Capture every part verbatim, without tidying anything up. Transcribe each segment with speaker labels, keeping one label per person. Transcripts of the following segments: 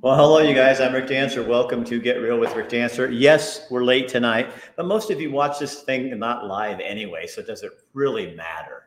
Speaker 1: Well, hello, you guys. I'm Rick Dancer. Welcome to Get Real with Rick Dancer. Yes, we're late tonight, but most of you watch this thing not live anyway, so does it really matter?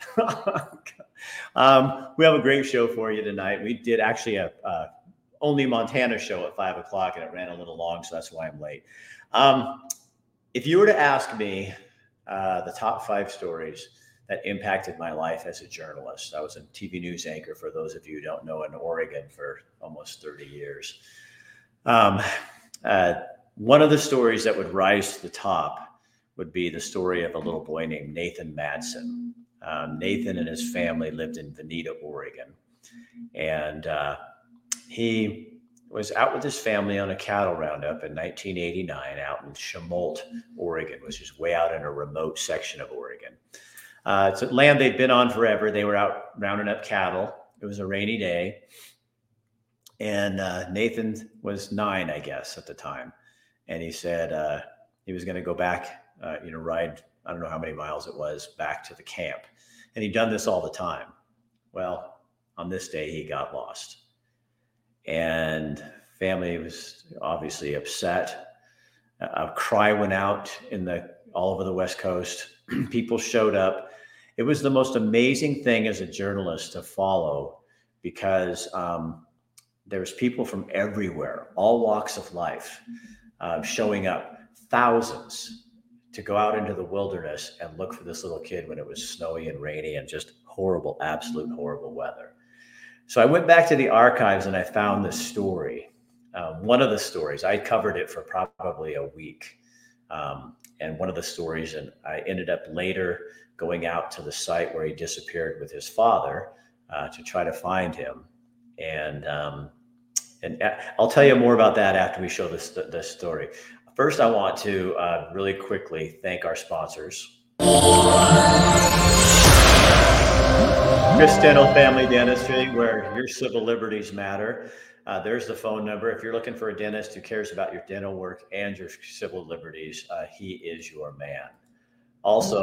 Speaker 1: um, we have a great show for you tonight. We did actually a uh, only Montana show at five o'clock, and it ran a little long, so that's why I'm late. Um, if you were to ask me uh, the top five stories that impacted my life as a journalist. I was a T V news anchor, for those of you who don't know, in Oregon for almost thirty years. Um, uh, one of the stories that would rise to the top would be the story of a little boy named Nathan Madsen. Um, Nathan and his family lived in Veneta, Oregon. And uh, he was out with his family on a cattle roundup in nineteen eighty-nine out in Chemolt, Oregon, which is way out in a remote section of Oregon. Uh, it's land they'd been on forever. They were out rounding up cattle. It was a rainy day. And uh, Nathan was nine, I guess, at the time. And he said uh, he was going to go back, uh, you know, ride, I don't know how many miles it was, back to the camp. And he'd done this all the time. Well, on this day, he got lost. And family was obviously upset. A cry went out in the all over the West Coast. People showed up. It was the most amazing thing as a journalist to follow because um, there's people from everywhere, all walks of life, uh, showing up, thousands, to go out into the wilderness and look for this little kid when it was snowy and rainy and just horrible, absolute horrible weather. So I went back to the archives and I found this story. Um, one of the stories, I covered it for probably a week. Um, and one of the stories, and I ended up later going out to the site where he disappeared with his father uh, to try to find him. And um, and I'll tell you more about that after we show this, this story. First, I want to uh, really quickly thank our sponsors. Chris Dental Family Dentistry, where your civil liberties matter. Uh, there's the phone number. If you're looking for a dentist who cares about your dental work and your civil liberties, uh, he is your man. Also,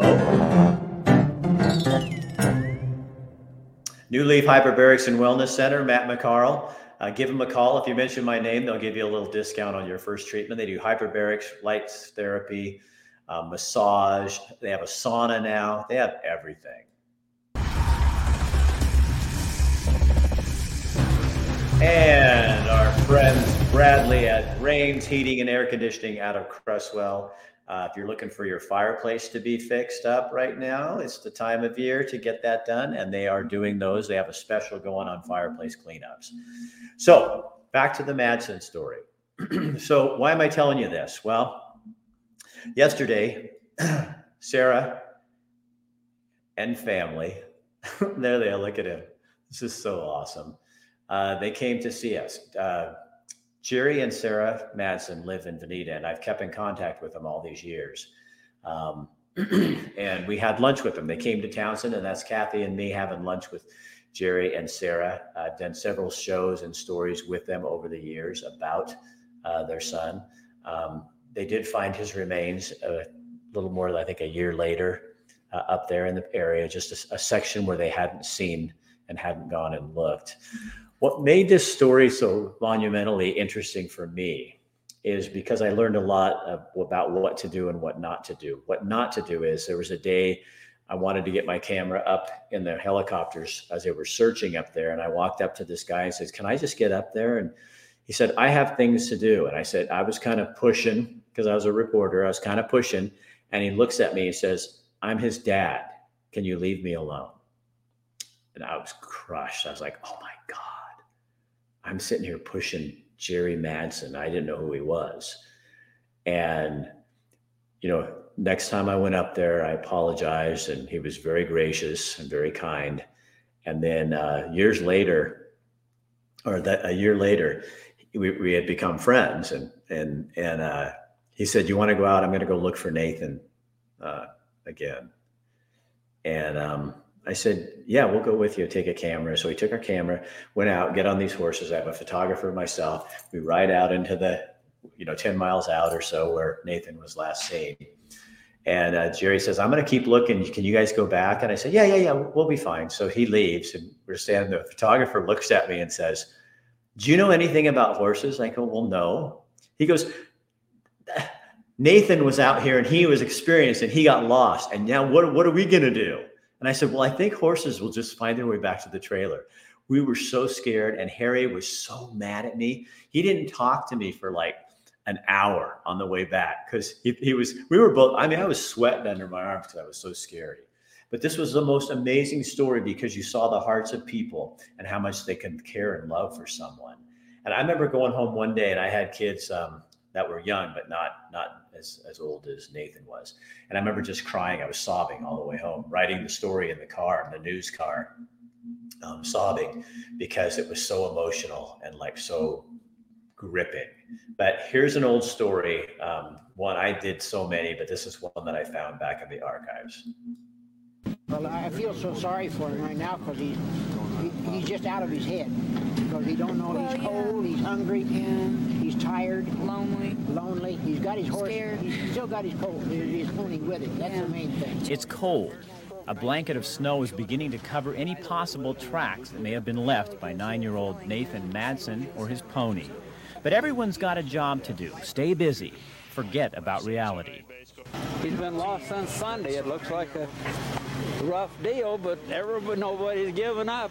Speaker 1: New Leaf Hyperbarics and Wellness Center, Matt McCarl. Uh, give them a call. If you mention my name, they'll give you a little discount on your first treatment. They do hyperbarics, light therapy, uh, massage. They have a sauna now. They have everything. And our friends Bradley at Rains Heating and Air Conditioning out of Cresswell. Uh, if you're looking for your fireplace to be fixed up right now, it's the time of year to get that done. And they are doing those. They have a special going on fireplace cleanups. So back to the Madsen story. So why am I telling you this? Well, yesterday, Sarah and family, there they are, look at him. This is so awesome. Uh, they came to see us. Uh, Jerry and Sarah Madsen live in Veneta, and I've kept in contact with them all these years. Um, and we had lunch with them. They came to Townsend, and that's Kathy and me having lunch with Jerry and Sarah. I've done several shows and stories with them over the years about uh, their son. Um, they did find his remains a little more than I think a year later uh, up there in the area, just a, a section where they hadn't seen and hadn't gone and looked. What made this story so monumentally interesting for me is because I learned a lot of, about what to do and what not to do. What not to do is there was a day I wanted to get my camera up in the helicopters as they were searching up there. And I walked up to this guy and says, can I just get up there? And he said, I have things to do. And I said, I was kind of pushing because I was a reporter. I was kind of pushing. And he looks at me and says, I'm his dad. Can you leave me alone? And I was crushed. I was like, oh my God. I'm sitting here pushing Jerry Madsen. I didn't know who he was. And, you know, next time I went up there, I apologized, and he was very gracious and very kind. And then uh, years later, or that a year later, we, we had become friends. And, and, and uh, he said, you want to go out? I'm going to go look for Nathan uh, again. And, um, I said, yeah, we'll go with you, take a camera. So we took our camera, went out, get on these horses. I have a photographer myself. We ride out into the, you know, ten miles out or so where Nathan was last seen. And uh, Jerry says, I'm going to keep looking. Can you guys go back? And I said, yeah, yeah, yeah, we'll be fine. So he leaves and we're standing, the photographer looks at me and says, do you know anything about horses? I go, well, no. He goes, Nathan was out here and he was experienced and he got lost. And now what, what are we going to do? And I said, well, I think horses will just find their way back to the trailer. We were so scared. And Harry was so mad at me. He didn't talk to me for like an hour on the way back because he, he was, we were both, I mean, I was sweating under my arms because I was so scared. But this was the most amazing story because you saw the hearts of people and how much they can care and love for someone. And I remember going home one day and I had kids um, that were young, but not, not as, as old as Nathan was. And I remember just crying. I was sobbing all the way home, writing the story in the car, in the news car, um, sobbing because it was so emotional and like so gripping. But here's an old story. Um, one, I did so many, but this is one that I found back in the archives.
Speaker 2: Well, I feel so sorry for him right now because he's, he, he's just out of his head. Because he don't know,
Speaker 3: well,
Speaker 2: he's
Speaker 3: yeah.
Speaker 2: cold, he's hungry,
Speaker 3: Yeah.
Speaker 2: he's tired,
Speaker 3: Lonely.
Speaker 2: lonely. He's got his horse,
Speaker 3: Scared.
Speaker 2: he's still got his coat, his pony with him. That's
Speaker 3: Yeah.
Speaker 2: the main thing.
Speaker 4: It's cold. A blanket of snow is beginning to cover any possible tracks that may have been left by nine-year-old Nathan Madsen or his pony. But everyone's got a job to do. Stay busy. Forget about reality.
Speaker 5: He's been lost since Sunday. It looks like a rough deal, but everybody, nobody's giving up.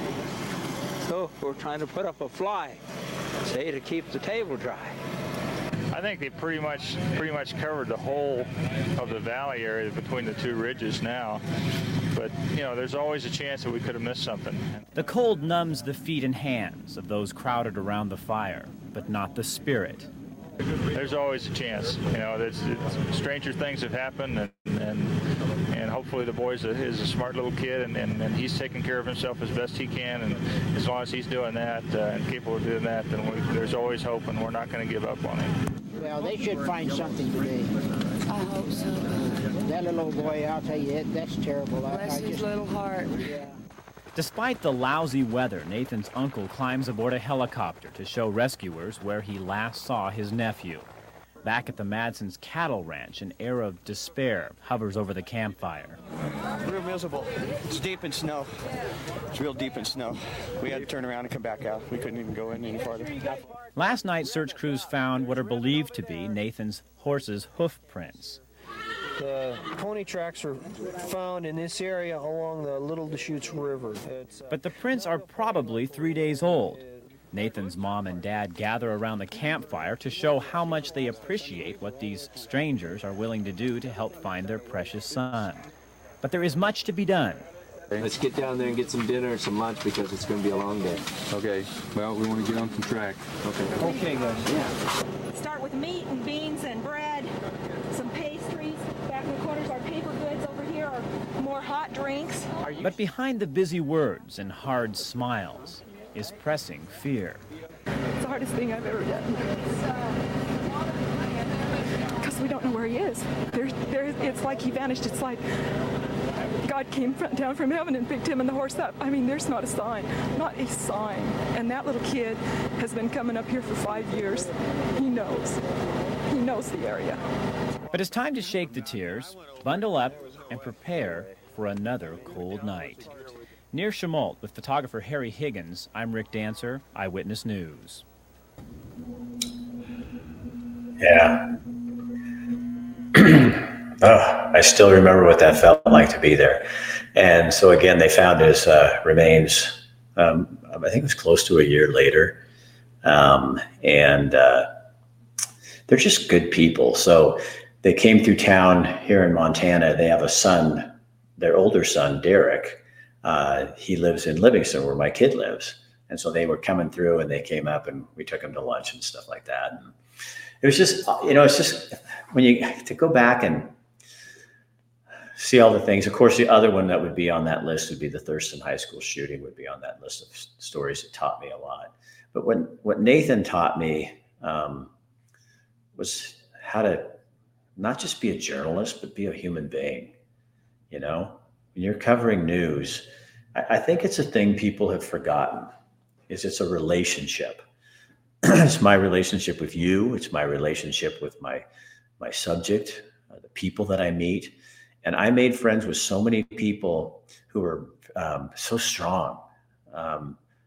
Speaker 5: So we're trying to put up a fly, say, to keep the table dry.
Speaker 6: I think they pretty much pretty much covered the whole of the valley area between the two ridges now. But, you know, there's always a chance that we could have missed something.
Speaker 4: The cold numbs the feet and hands of those crowded around the fire, but not the spirit.
Speaker 6: There's always a chance. You know, it's, it's, stranger things have happened, and and, and hopefully the boy is a, is a smart little kid, and, and, and he's taking care of himself as best he can, and as long as he's doing that uh, and capable of doing that, then we, there's always hope, and we're not going to give up on him.
Speaker 2: Well, they should find something today.
Speaker 3: I hope so.
Speaker 2: That little old boy, I'll tell you, that, that's terrible. I,
Speaker 3: Bless
Speaker 2: I
Speaker 3: his
Speaker 2: just,
Speaker 3: little heart.
Speaker 2: yeah.
Speaker 4: Despite the lousy weather, Nathan's uncle climbs aboard a helicopter to show rescuers where he last saw his nephew. Back at the Madsen's cattle ranch, an air of despair hovers over the campfire.
Speaker 7: Real miserable. It's deep in snow. It's real deep in snow. We had to turn around and come back out. We couldn't even go in any farther.
Speaker 4: Last night, search crews found what are believed to be Nathan's horse's hoof prints.
Speaker 8: The pony tracks are found in this area along the Little Deschutes River. It's, uh,
Speaker 4: But the prints are probably three days old. Nathan's mom and dad gather around the campfire to show how much they appreciate what these strangers are willing to do to help find their precious son. But there is much to be done.
Speaker 9: Let's get down there and get some dinner and some lunch because it's going to be a long day.
Speaker 10: Okay. Well, we want to get on some track.
Speaker 9: Okay.
Speaker 4: Okay, guys. Yeah.
Speaker 11: Start with meat and beans and bread, some pastries. Back in the corners are paper goods. Over here are more hot drinks.
Speaker 4: But behind the busy words and hard smiles is pressing fear.
Speaker 11: It's the hardest thing I've ever done. Because we don't know where he is. There's, there's, it's like he vanished. It's like God came down from heaven and picked him and the horse up. I mean, there's not a sign, not a sign. And that little kid has been coming up here for five years. He knows. He knows the area.
Speaker 4: But it's time to shake the tears, bundle up, and prepare for another cold night. Near Chemult with photographer Harry Higgins, I'm Rick Dancer, Eyewitness News.
Speaker 1: Yeah. Oh, I still remember what that felt like to be there. And so again, they found his uh, remains, um, I think it was close to a year later. Um, and uh, they're just good people. So they came through town here in Montana. They have a son, their older son, Derek. Uh, he lives in Livingston where my kid lives. And so they were coming through and they came up and we took him to lunch and stuff like that. And it was just, you know, it's just when you to go back and see all the things. Of course, the other one that would be on that list would be the Thurston High School shooting would be on that list of stories that taught me a lot. But when, what Nathan taught me um, was how to not just be a journalist, but be a human being. You know, when you're covering news, I, I think it's a thing people have forgotten is it's a relationship. It's my relationship with you. It's my relationship with my, my subject, uh, the people that I meet. And I made friends with so many people who were um, so strong, um,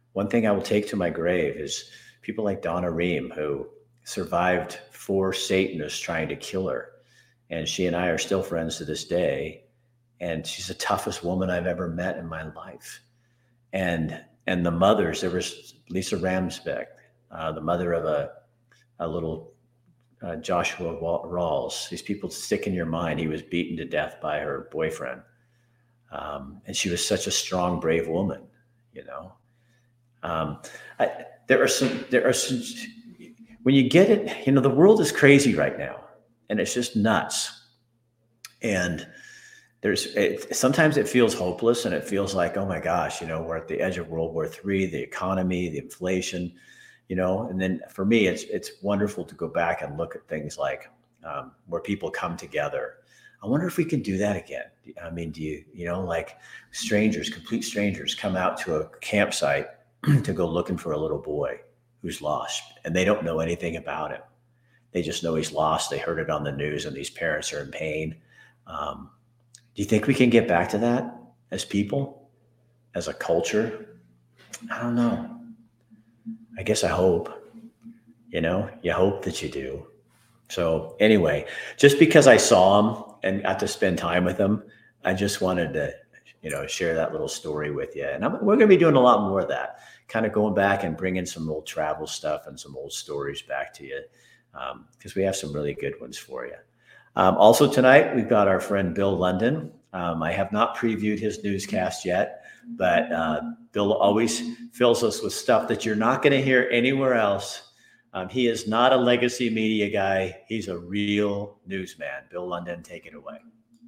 Speaker 1: one thing I will take to my grave is people like Donna Ream, who survived four Satanists trying to kill her. And she and I are still friends to this day. And she's the toughest woman I've ever met in my life. And and the mothers, there was Lisa Ramsbeck, uh, the mother of a, a little uh, Joshua Rawls. These people stick in your mind. He was beaten to death by her boyfriend. Um, and she was such a strong, brave woman, you know. Um, I, there are some, there are some, when you get it, you know, the world is crazy right now and it's just nuts. And there's, it, sometimes it feels hopeless and it feels like, oh my gosh, you know, we're at the edge of World War Three, the economy, the inflation, you know, and then for me, it's, it's wonderful to go back and look at things like um, where people come together. I wonder if we can do that again. I mean, do you, you know, like strangers, complete strangers come out to a campsite to go looking for a little boy who's lost and they don't know anything about him. They just know he's lost. They heard it on the news and these parents are in pain. Um, do you think we can get back to that as people, as a culture? I don't know. I guess I hope, you know, you hope that you do. So anyway, just because I saw him and got to spend time with him, I just wanted to, you know, share that little story with you. And I'm, we're going to be doing a lot more of that, kind of going back and bringing some old travel stuff and some old stories back to you, because um, we have some really good ones for you. Um, also tonight, we've got our friend Bill London. Um, I have not previewed his newscast yet, but uh, Bill always fills us with stuff that you're not going to hear anywhere else. Um, he is not a legacy media guy. He's a real newsman. Bill London, take it away.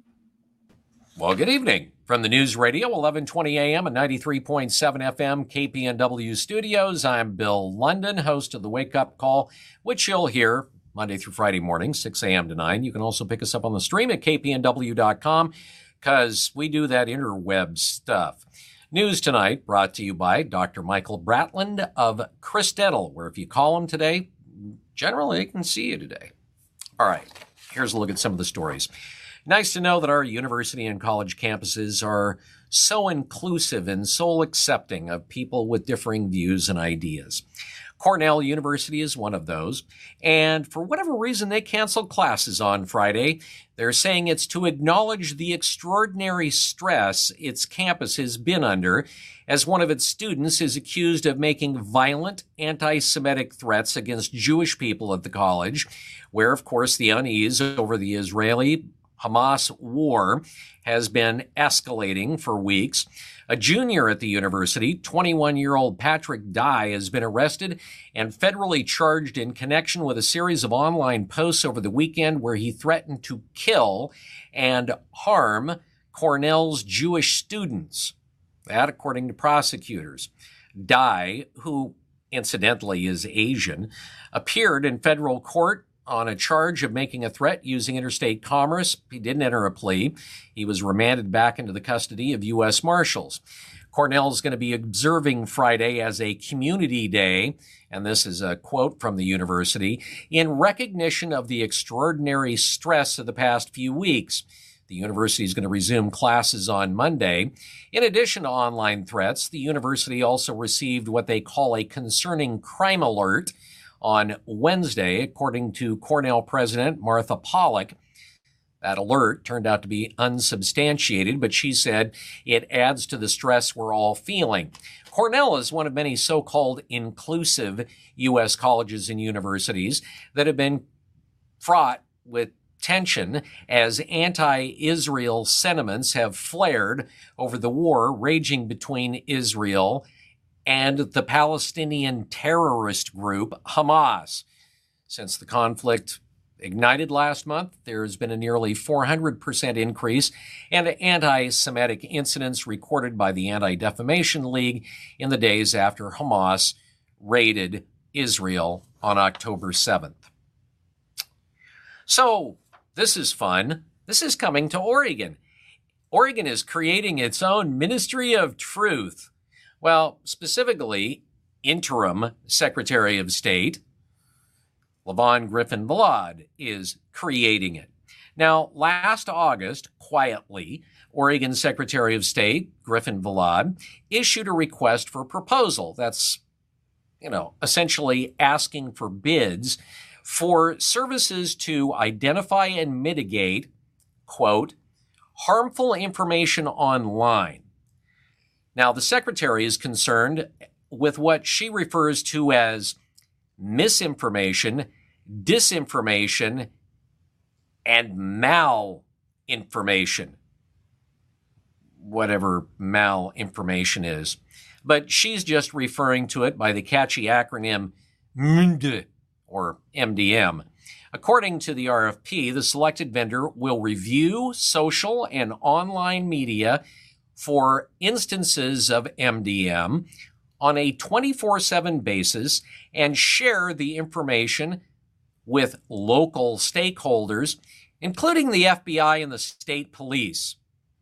Speaker 3: Well, good evening from the News Radio, eleven twenty a.m. and ninety-three point seven F M K P N W studios. I'm Bill London, host of the Wake Up Call, which you'll hear Monday through Friday morning, six a.m. to nine. You can also pick us up on the stream at K P N W dot com because we do that interweb stuff. News tonight brought to you by Doctor Michael Bratland of Chris Dental, where if you call him today, generally they can see you today. All right, here's a look at some of the stories. Nice to know that our university and college campuses are so inclusive and so accepting of people with differing views and ideas. Cornell University is one of those, and for whatever reason, they canceled classes on Friday. They're saying it's to acknowledge the extraordinary stress its campus has been under as one of its students is accused of making violent anti-Semitic threats against Jewish people at the college, where, of course, the unease over the Israeli-Hamas war has been escalating for weeks. A junior at the university, twenty-one-year-old Patrick Dye, has been arrested and federally charged in connection with a series of online posts over the weekend where he threatened to kill and harm Cornell's Jewish students. That, according to prosecutors. Dye, who incidentally is Asian, appeared in federal court on a charge of making a threat using interstate commerce. He didn't enter a plea. He was remanded back into the custody of U S Marshals. Cornell is going to be observing Friday as a community day, and this is a quote from the university, in recognition of the extraordinary stress of the past few weeks. The university is going to resume classes on Monday. In addition to online threats, the university also received what they call a concerning crime alert on Wednesday, according to Cornell President Martha Pollack. That alert turned out to be unsubstantiated, but she said it adds to the stress we're all feeling. Cornell is one of many so-called inclusive U S colleges and universities that have been fraught with tension as anti-Israel sentiments have flared over the war raging between Israel and the Palestinian terrorist group Hamas. Since the conflict ignited last month, there's been a nearly four hundred percent increase in anti-Semitic incidents recorded by the Anti-Defamation League in the days after Hamas raided Israel on October seventh. So, this is fun. This is coming to Oregon. Oregon is creating its own Ministry of Truth. Well, specifically, interim Secretary of State Lavon Griffin-Vlad is creating it. Now, last August, quietly, Oregon Secretary of State Griffin Vlad issued a request for proposal. That's, you know, essentially asking for bids for services to identify and mitigate, quote, harmful information online. Now, the secretary is concerned with what she refers to as misinformation, disinformation, and malinformation, whatever malinformation is. But she's just referring to it by the catchy acronym M D M, or M D M. According to the R F P, the selected vendor will review social and online media for instances of M D M on a twenty-four seven basis and share the information with local stakeholders, including the F B I and the state police.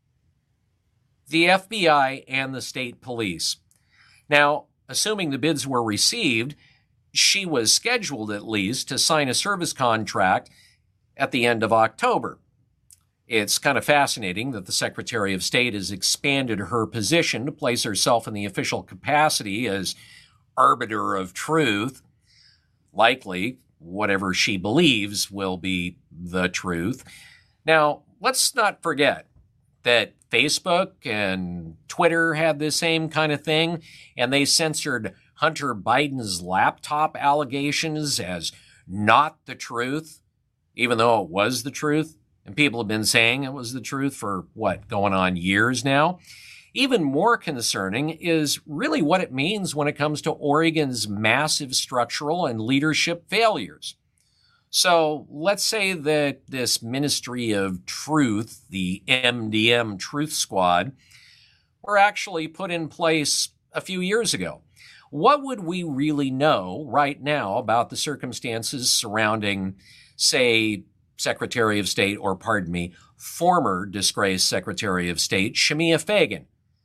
Speaker 3: The F B I and the state police. Now, assuming the bids were received, she was scheduled at least to sign a service contract at the end of October. It's kind of fascinating that the Secretary of State has expanded her position to place herself in the official capacity as arbiter of truth. Likely, whatever she believes will be the truth. Now, let's not forget that Facebook and Twitter had the same kind of thing, and they censored Hunter Biden's laptop allegations as not the truth, even though it was the truth. And people have been saying it was the truth for, what, going on years now? Even more concerning is really what it means when it comes to Oregon's massive structural and leadership failures. So let's say that this Ministry of Truth, the M D M Truth Squad, were actually put in place a few years ago. What would we really know right now about the circumstances surrounding, say, Secretary of State, or pardon me, former disgraced Secretary of State, Shemia Fagan,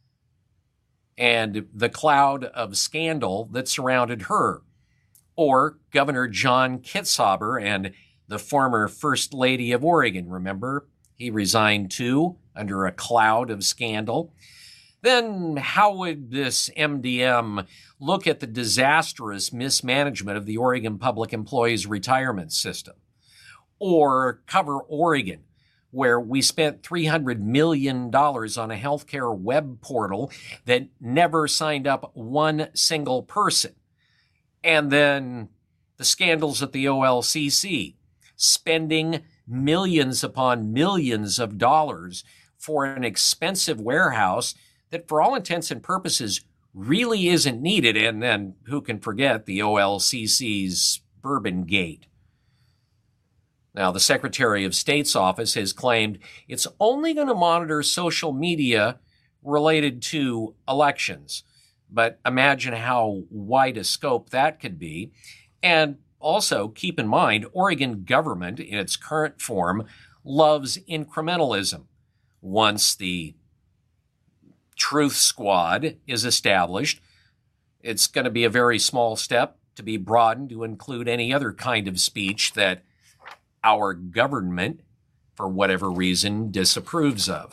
Speaker 3: and the cloud of scandal that surrounded her? Or Governor John Kitzhaber and the former First Lady of Oregon, remember? He resigned too, under a cloud of scandal. Then how would this M D M look at the disastrous mismanagement of the Oregon Public Employees Retirement System? Or cover Oregon, where we spent three hundred million dollars on a healthcare web portal that never signed up one single person? And then the scandals at the O L C C, spending millions upon millions of dollars for an expensive warehouse that for all intents and purposes really isn't needed. And then who can forget the O L C C's Bourbon Gate? Now, the Secretary of State's office has claimed it's only going to monitor social media related to elections. But imagine how wide a scope that could be. And also keep in mind, Oregon government in its current form loves incrementalism. Once the Truth Squad is established, it's going to be a very small step to be broadened to include any other kind of speech that our government, for whatever reason, disapproves of.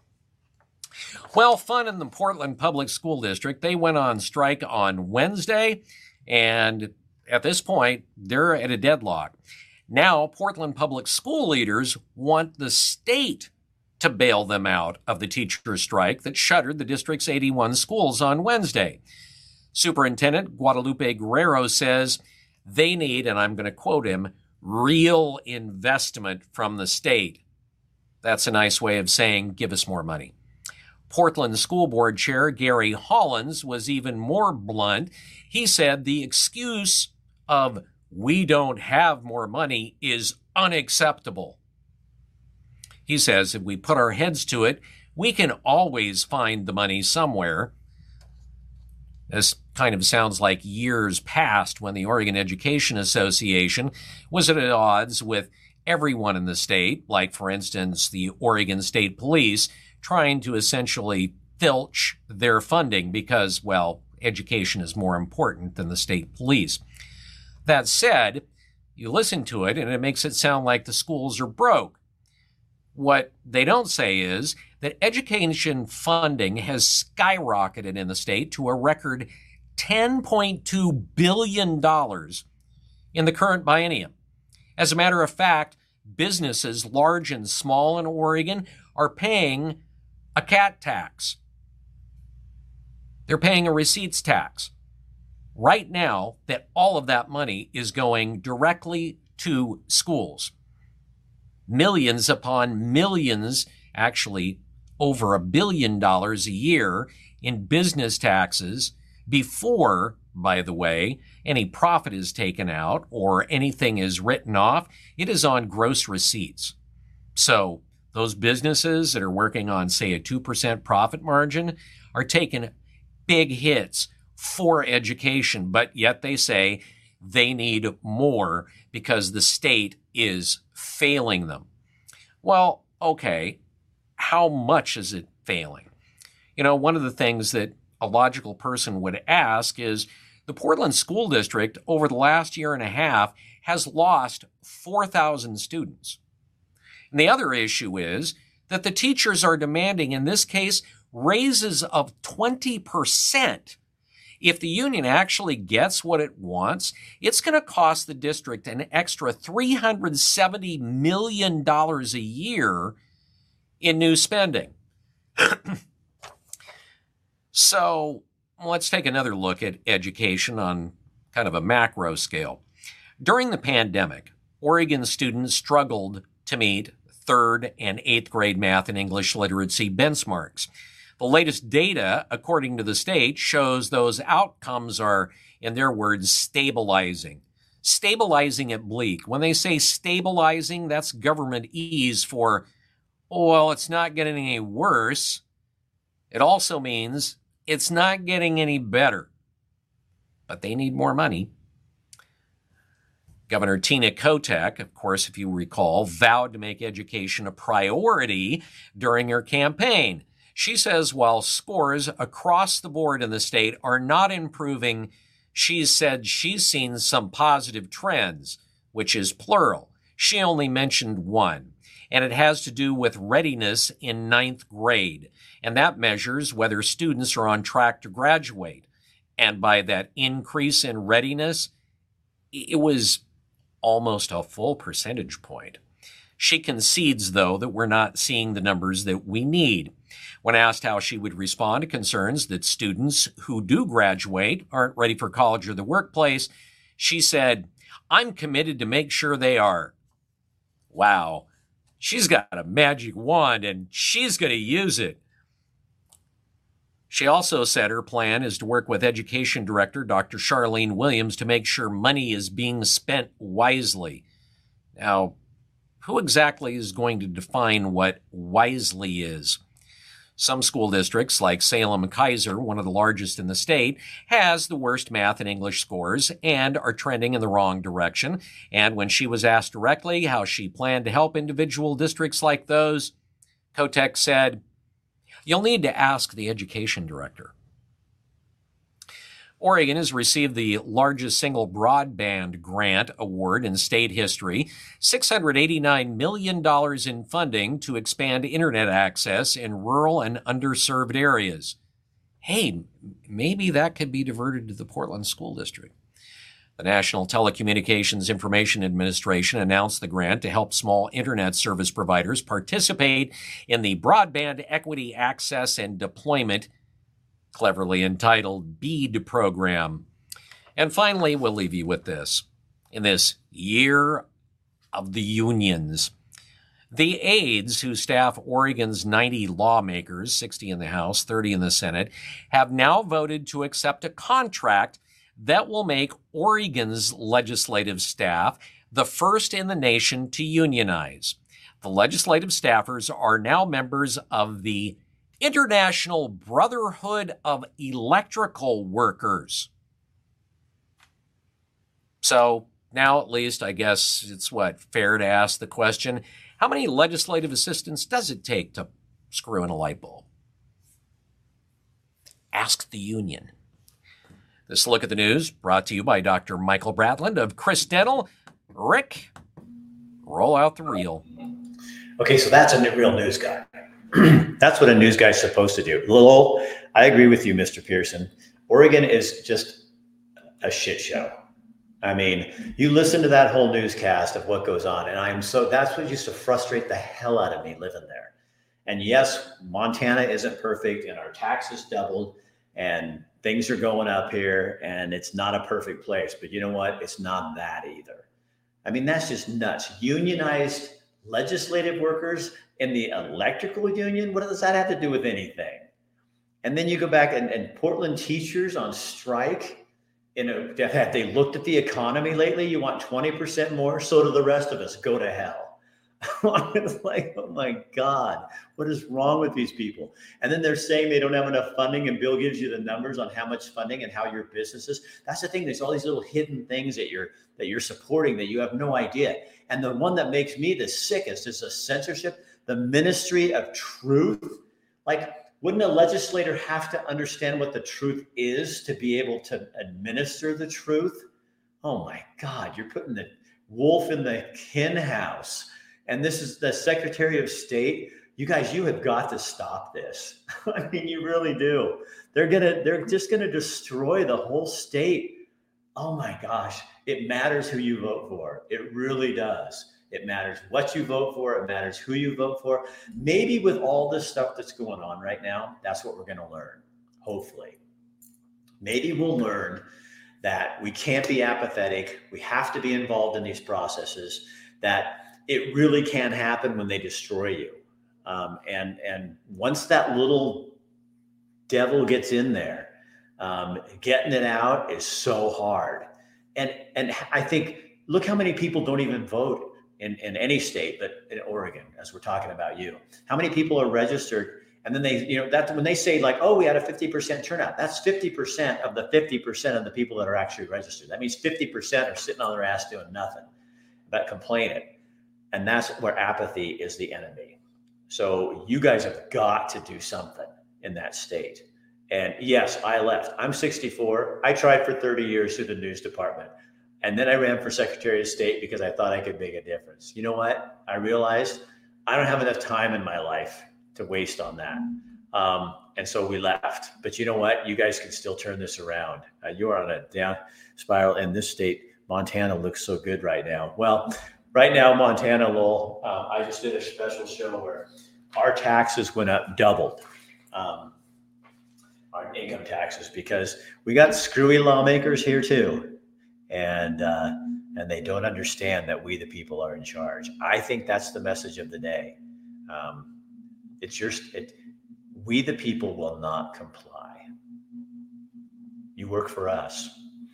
Speaker 3: Well, fun in the Portland Public School District. They went on strike on Wednesday, and at this point, they're at a deadlock. Now, Portland Public School leaders want the state to bail them out of the teacher strike that shuttered the district's eighty-one schools on Wednesday. Superintendent Guadalupe Guerrero says they need, and I'm going to quote him, real investment from the state. That's a nice way of saying, give us more money. Portland School Board Chair Gary Hollins was even more blunt. He said the excuse of we don't have more money is unacceptable. He says if we put our heads to it, we can always find the money somewhere. This kind of sounds like years past when the Oregon Education Association was at odds with everyone in the state, like, for instance, the Oregon State Police, trying to essentially filch their funding because, well, education is more important than the state police. That said, you listen to it and it makes it sound like the schools are broke. What they don't say is that education funding has skyrocketed in the state to a record ten point two billion dollars in the current biennium. As a matter of fact, businesses large and small in Oregon are paying a cat tax. They're paying a receipts tax. Right now, that all of that money is going directly to schools. Millions upon millions, actually over a billion dollars a year in business taxes before, by the way, any profit is taken out or anything is written off. It is on gross receipts. So those businesses that are working on, say, a two percent profit margin are taking big hits for education, but yet they say they need more because the state is failing them. Well, okay, how much is it failing? You know, one of the things that a logical person would ask is the Portland School District over the last year and a half has lost four thousand students. And the other issue is that the teachers are demanding, in this case, raises of twenty percent. If the union actually gets what it wants, it's going to cost the district an extra three hundred seventy million dollars a year in new spending. So let's take another look at education on kind of a macro scale. During the pandemic, Oregon students struggled to meet third and eighth grade math and English literacy benchmarks. The latest data, according to the state, shows those outcomes are, in their words, stabilizing. Stabilizing at bleak. When they say stabilizing, that's government ease for, oh, well, it's not getting any worse. It also means it's not getting any better. But they need more money. Governor Tina Kotek, of course, if you recall, vowed to make education a priority during her campaign. She says while scores across the board in the state are not improving, she said she's seen some positive trends, which is plural. She only mentioned one, and it has to do with readiness in ninth grade. And that measures whether students are on track to graduate. And by that increase in readiness, it was almost a full percentage point. She concedes, though, that we're not seeing the numbers that we need. When asked how she would respond to concerns that students who do graduate aren't ready for college or the workplace, she said, "I'm committed to make sure they are." Wow, she's got a magic wand and she's going to use it. She also said her plan is to work with Education Director Doctor Charlene Williams to make sure money is being spent wisely. Now, who exactly is going to define what wisely is? Some school districts, like Salem-Keizer, one of the largest in the state, has the worst math and English scores and are trending in the wrong direction. And when she was asked directly how she planned to help individual districts like those, Kotek said, "You'll need to ask the education director." Oregon has received the largest single broadband grant award in state history, six hundred eighty-nine million dollars in funding to expand internet access in rural and underserved areas. Hey, maybe that could be diverted to the Portland School District. The National Telecommunications Information Administration announced the grant to help small internet service providers participate in the Broadband Equity Access and Deployment, cleverly entitled BEAD program. And finally, we'll leave you with this. In this year of the unions, the aides who staff Oregon's ninety lawmakers, sixty in the House, thirty in the Senate, have now voted to accept a contract that will make Oregon's legislative staff the first in the nation to unionize. The legislative staffers are now members of the International Brotherhood of Electrical Workers. So now at least I guess it's what, fair to ask the question, how many legislative assistants does it take to screw in a light bulb? Ask the union. This look at the news brought to you by Doctor Michael Bratland of Chris Dental. Rick, roll out the reel.
Speaker 1: Okay, so that's a real news guy. That's what a news guy's supposed to do. Lowell, I agree with you, Mister Pearson. Oregon is just a shit show. I mean, you listen to that whole newscast of what goes on, and I'm so, that's what used to frustrate the hell out of me living there. And yes, Montana isn't perfect, and our taxes doubled, and things are going up here, and it's not a perfect place. But you know what? It's not that either. I mean, that's just nuts. Unionized legislative workers in the electrical union, what does that have to do with anything? And then you go back and, and Portland teachers on strike. You know, have they looked at the economy lately? You want twenty percent more? So do the rest of us. Go to hell. It's like, oh my God, what is wrong with these people? And then they're saying they don't have enough funding, and Bill gives you the numbers on how much funding and how your business is. That's the thing. There's all these little hidden things that you're that you're supporting that you have no idea. And the one that makes me the sickest is the censorship, the Ministry of Truth. Like, wouldn't a legislator have to understand what the truth is to be able to administer the truth? Oh my God, you're putting the wolf in the hen house. And this is the Secretary of State. You guys, you have got to stop this. I mean, you really do. They're gonna, they're just gonna destroy the whole state. Oh my gosh, it matters who you vote for. It really does. It matters what you vote for. It matters who you vote for. Maybe with all this stuff that's going on right now, that's what we're going to learn, hopefully. Maybe we'll learn that we can't be apathetic. We have to be involved in these processes, that it really can happen when they destroy you. Um, and, and once that little devil gets in there, um, getting it out is so hard. And, and I think, look how many people don't even vote in, in any state, but in Oregon, as we're talking about you. How many people are registered? And then they, you know, that when they say like, oh, we had a fifty percent turnout, that's fifty percent of the fifty percent of the people that are actually registered. That means fifty percent are sitting on their ass doing nothing but complaining. And that's where apathy is the enemy. So you guys have got to do something in that state. And yes, I left. I'm sixty-four. I tried for thirty years through the news department. And then I ran for Secretary of State because I thought I could make a difference. You know what? I realized I don't have enough time in my life to waste on that. Um, and so we left. But you know what? You guys can still turn this around. Uh, you are on a down spiral, and this state, Montana, looks so good right now. Well, right now, Montana, Lowell, um, I just did a special show where our taxes went up, doubled. Um, our income taxes, because we got screwy lawmakers here too. And uh, and they don't understand that we, the people, are in charge. I think that's the message of the day. Um, it's your, it, we, the people, will not comply. You work for us.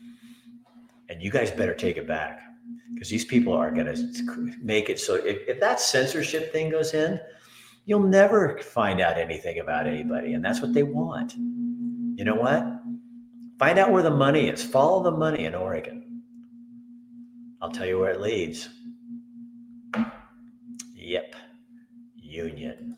Speaker 1: And you guys better take it back, because these people are going to make it so if, if that censorship thing goes in, you'll never find out anything about anybody. And that's what they want. You know what? Find out where the money is. Follow the money in Oregon. I'll tell you where it leads. Yep. Union.